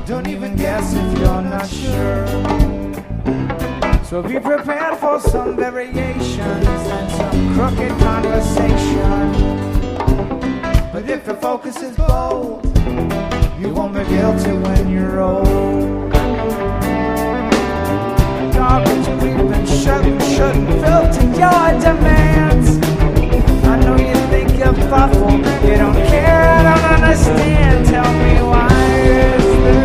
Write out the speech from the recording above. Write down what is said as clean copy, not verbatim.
Don't even guess if you're not sure. So be prepared for some variations and some crooked conversation. But if the focus is bold, you won't reveal